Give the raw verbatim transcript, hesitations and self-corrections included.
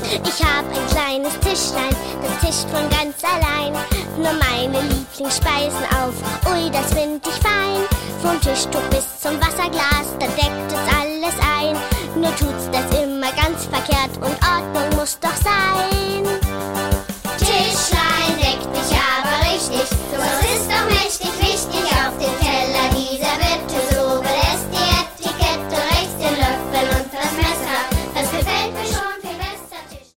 Ich hab ein kleines Tischlein, das tischt von ganz allein nur meine Lieblingsspeisen auf. Ui, das find ich fein. Vom Tischtuch bis zum Wasserglas, da deckt es alles ein. Nur tut's das immer ganz verkehrt und Ordnung muss doch sein.